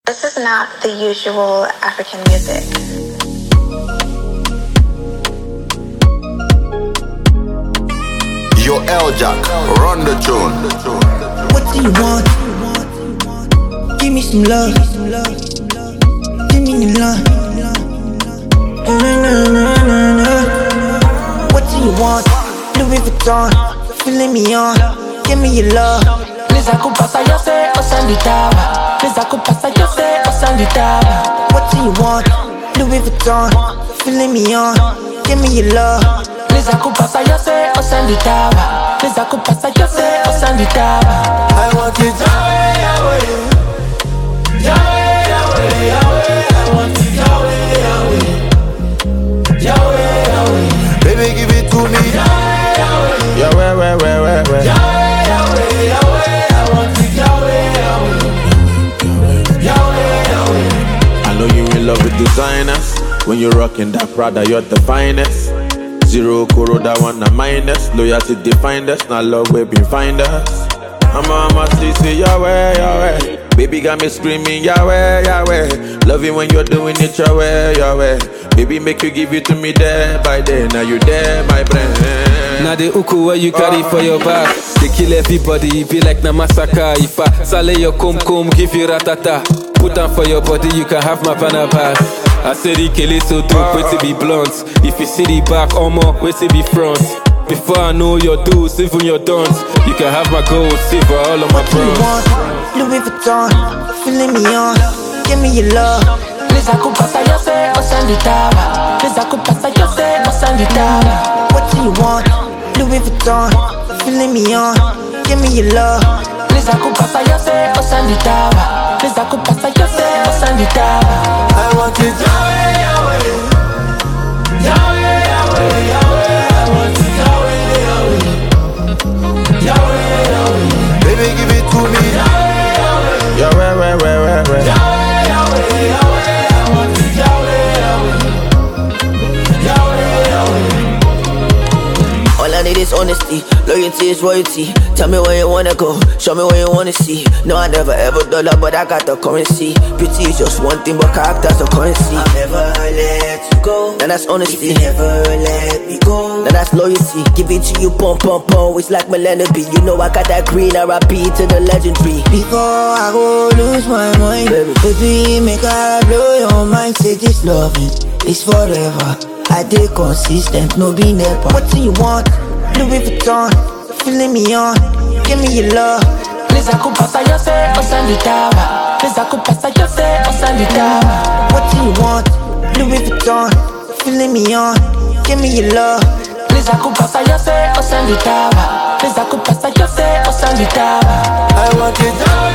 This is not the usual African music. Yo, L-Jack, run the tune. What do you want? Give me some love. Give me the love. What do you want? Louis Vuitton, filling me on. Give me your love. Les accoupassa yo se osanditaba. Les accoupassa yo se osanditaba. What do you want? Louis Vuitton, filling me on. Give me your love. Les accoupassa yo se osanditaba. Les accoupassa yo se osanditaba. I want it Yahweh, Yahweh, Yahweh, Yahweh, Yahweh. I want it Yahweh, Yahweh, Yahweh, Yahweh. Baby, give it to me. Yahweh, Yahweh, Yahweh. Yahweh, Yahweh, Yahweh. I want it Yahweh, Yahweh, Yahweh, Yahweh. I know you in love with designers. When you're rocking that Prada, you're the finest. Zero Kuro, that one a minus. Loyalty define us, not love we been find us. I'ma say Yahweh, Yahweh. Baby got me screaming Yahweh, Yahweh. Love it when you're doing it Yahweh, Yahweh. Baby make you give it to me day by day. Now you there, my friend. Now the uku what you carry for your back. They kill everybody, it be like na massacre. If I sale your kum give you ratata. Put on for your body, you can have my banner pass. I said the kill it so dope, wait to be blunt. If you see the back, omo, wait to be front. Before I know your do's, even your dons, you can have my gold, silver, all of my What do you want? Louis Vuitton, filling me on. Give me your love. Les accoupassa yo se osanditaba. Les accoupassa yo se osanditaba. What do you want? Louis Vuitton, filling me on. Give me your love. Les accoupassa yo se osanditaba. Les accoupassa yo se osanditaba. I want it Yahweh, Yahweh, Yahweh, Yahweh, Yahweh. I want it Yahweh, Yahweh, Yahweh, Yahweh. Baby, give it to me. Yahweh, Yahweh, Yahweh. Yahweh, Yahweh, Yahweh. I want it Yahweh, Yahweh, Yahweh, Yahweh. All I need is honesty, loyalty is royalty. Tell me where you wanna go, show me where you wanna see. No, I never ever dollar, but I got the currency. Beauty is just one thing, but character's a currency. I'll never let you go, now that's honesty. If you never let me go, now that's loyalty. Give it to you, pump, it's like Melanie B. You know I got that green R.I.P. to the legendary. Before I go lose my mind, baby, make I blow your mind. Say this loving is forever. I did consistent, no be never. What do you want? Louis Vuitton, filling me on. Give me your love. Les accoupassa yo se osanditaba. Les accoupassa yo se osanditaba. What do you want? Louis Vuitton, filling me on. Give me your love. Les accoupassa yo se osanditaba. Les accoupassa yo se osanditaba. I want it